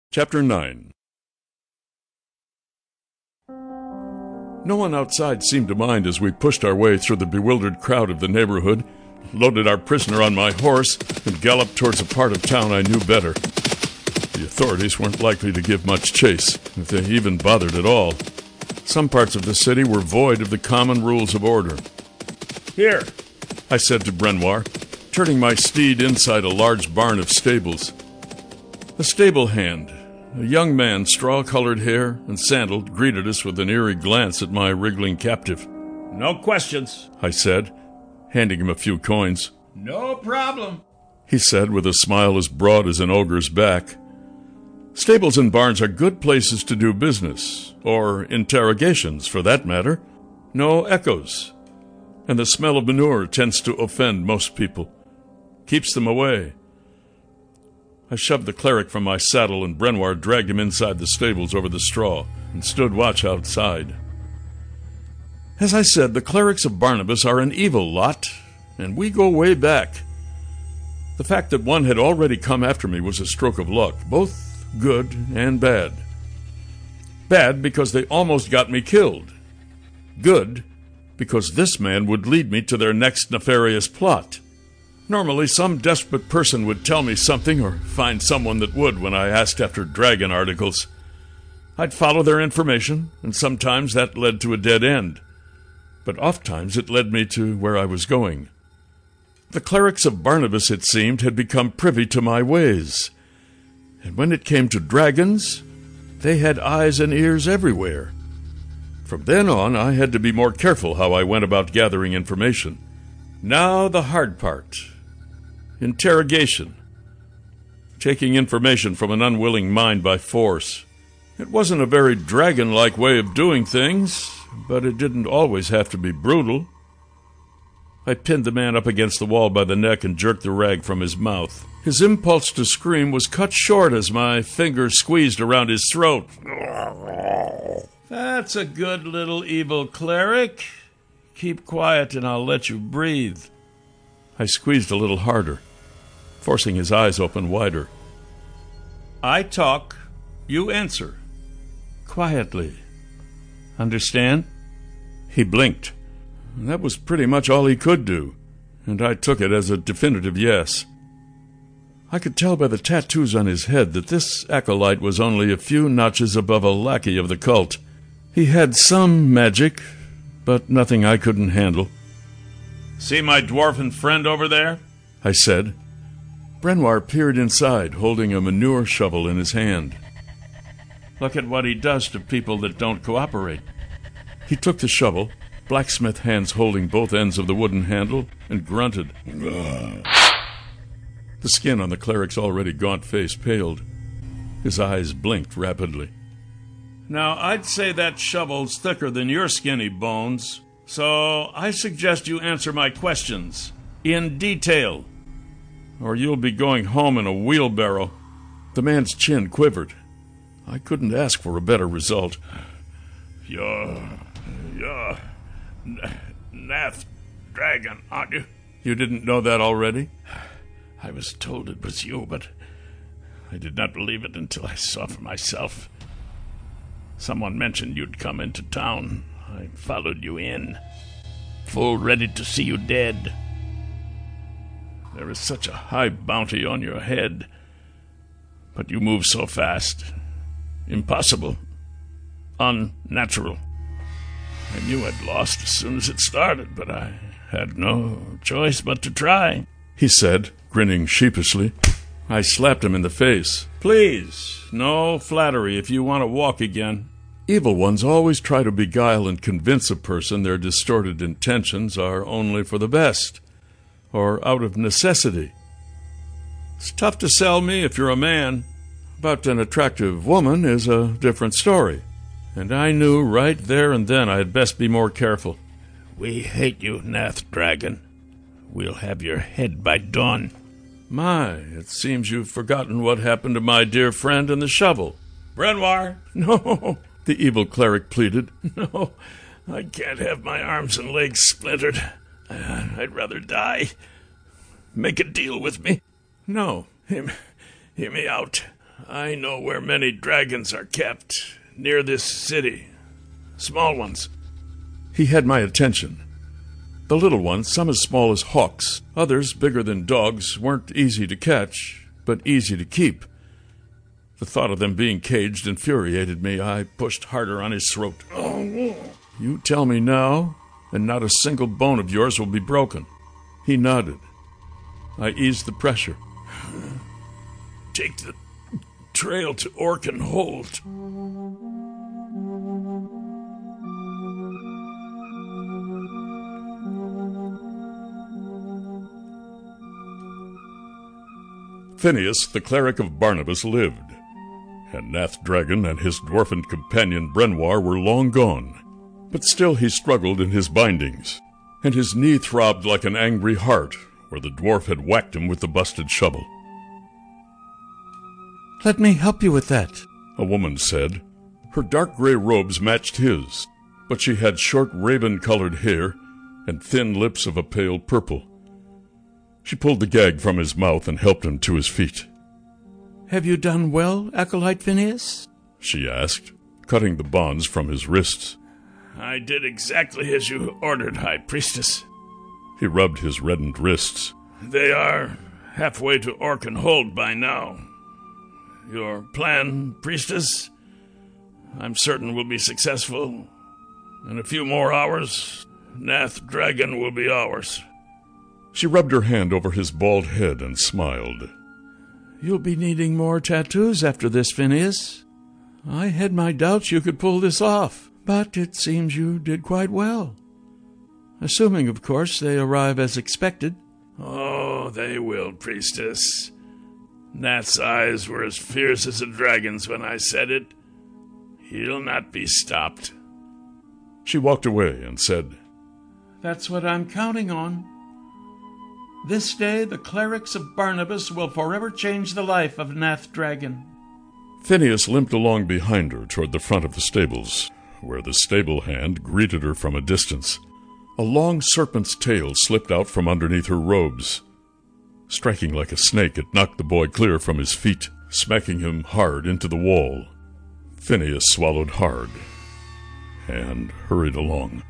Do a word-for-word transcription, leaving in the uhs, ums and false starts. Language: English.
Chapter nine. No one outside seemed to mind as we pushed our way through the bewildered crowd of the neighborhood, loaded our prisoner on my horse, and galloped towards a part of town I knew better. The authorities weren't likely to give much chase, if they even bothered at all. Some parts of the city were void of the common rules of order. "Here," I said to Brenoir, turning my steed inside a large barn of stables. A stable hand, a young man, straw-colored hair and sandaled, greeted us with an eerie glance at my wriggling captive. "No questions," I said, handing him a few coins. "No problem," he said with a smile as broad as an ogre's back. Stables and barns are good places to do business, or interrogations, for that matter. No echoes, and the smell of manure tends to offend most people. Keeps them away. I shoved the cleric from my saddle, and Brenoir dragged him inside the stables over the straw and stood watch outside. As I said, the clerics of Barnabas are an evil lot, and we go way back. The fact that one had already come after me was a stroke of luck, both good and bad. Bad because they almost got me killed. Good because this man would lead me to their next nefarious plot. Normally, some desperate person would tell me something or find someone that would when I asked after dragon articles. I'd follow their information, and sometimes that led to a dead end. But oftentimes it led me to where I was going. The clerics of Barnabas, it seemed, had become privy to my ways. And when it came to dragons, they had eyes and ears everywhere. From then on, I had to be more careful how I went about gathering information. Now the hard part. Interrogation. Taking information from an unwilling mind by force. It wasn't a very dragon-like way of doing things, but it didn't always have to be brutal. I pinned the man up against the wall by the neck and jerked the rag from his mouth. His impulse to scream was cut short as my fingers squeezed around his throat. "That's a good little evil cleric. Keep quiet and I'll let you breathe." I squeezed a little harder, forcing his eyes open wider. "I talk, you answer. Quietly. Understand?" He blinked. That was pretty much all he could do, and I took it as a definitive yes. I could tell by the tattoos on his head that this acolyte was only a few notches above a lackey of the cult. He had some magic, but nothing I couldn't handle. "See my dwarfen friend over there?" I said. Brenoir peered inside, holding a manure shovel in his hand. "Look at what he does to people that don't cooperate." He took the shovel, blacksmith hands holding both ends of the wooden handle, and grunted. The skin on the cleric's already gaunt face paled. His eyes blinked rapidly. "Now, I'd say that shovel's thicker than your skinny bones, so I suggest you answer my questions in detail, or you'll be going home in a wheelbarrow." The man's chin quivered. I couldn't ask for a better result. You're... you're... Nath Dragon, aren't you? You didn't know that already? I was told it was you, but I did not believe it until I saw for myself. Someone mentioned you'd come into town. I followed you in, full ready to see you dead. There is such a high bounty on your head, but you move so fast. Impossible. Unnatural. I knew I'd lost as soon as it started, but I had no choice but to try," he said, grinning sheepishly. I slapped him in the face. "Please, no flattery if you want to walk again." Evil ones always try to beguile and convince a person their distorted intentions are only for the best, or out of necessity. It's tough to sell me if you're a man, but an attractive woman is a different story. And I knew right there and then I'd best be more careful. "We hate you, Nath Dragon. We'll have your head by dawn." My, it seems you've forgotten what happened to my dear friend and the shovel. "Brenoir!" "No," the evil cleric pleaded. "No, I can't have my arms and legs splintered. I'd rather die. Make a deal with me." "No." Hear me, hear me out. I know where many dragons are kept, near this city. Small ones. He had my attention. The little ones, some as small as hawks, others bigger than dogs, weren't easy to catch, but easy to keep. The thought of them being caged infuriated me. I pushed harder on his throat. You tell me now, and not a single bone of yours will be broken. He nodded. I eased the pressure. Take the trail to Orkin Hold. Phineas, the cleric of Barnabas, lived, and Nath Dragon and his dwarfen companion Brenoir were long gone. But still he struggled in his bindings, and his knee throbbed like an angry heart where the dwarf had whacked him with the busted shovel. "Let me help you with that," a woman said. Her dark gray robes matched his, but she had short raven-colored hair and thin lips of a pale purple. She pulled the gag from his mouth and helped him to his feet. "Have you done well, Acolyte Phineas?" she asked, cutting the bonds from his wrists. I did exactly as you ordered, High Priestess. He rubbed his reddened wrists. They are halfway to Orkin Hold by now. Your plan, Priestess, I'm certain will be successful. In a few more hours, Nath Dragon will be ours. She rubbed her hand over his bald head and smiled. "You'll be needing more tattoos after this, Phineas. I had my doubts you could pull this off, but it seems you did quite well. Assuming, of course, they arrive as expected." "Oh, they will, Priestess. Nath's eyes were as fierce as a dragon's when I said it. He'll not be stopped." She walked away and said, "That's what I'm counting on. This day the clerics of Barnabas will forever change the life of Nath Dragon." Phineas limped along behind her toward the front of the stables, where the stable hand greeted her from a distance. A long serpent's tail slipped out from underneath her robes. Striking like a snake, it knocked the boy clear from his feet, smacking him hard into the wall. Phineas swallowed hard and hurried along.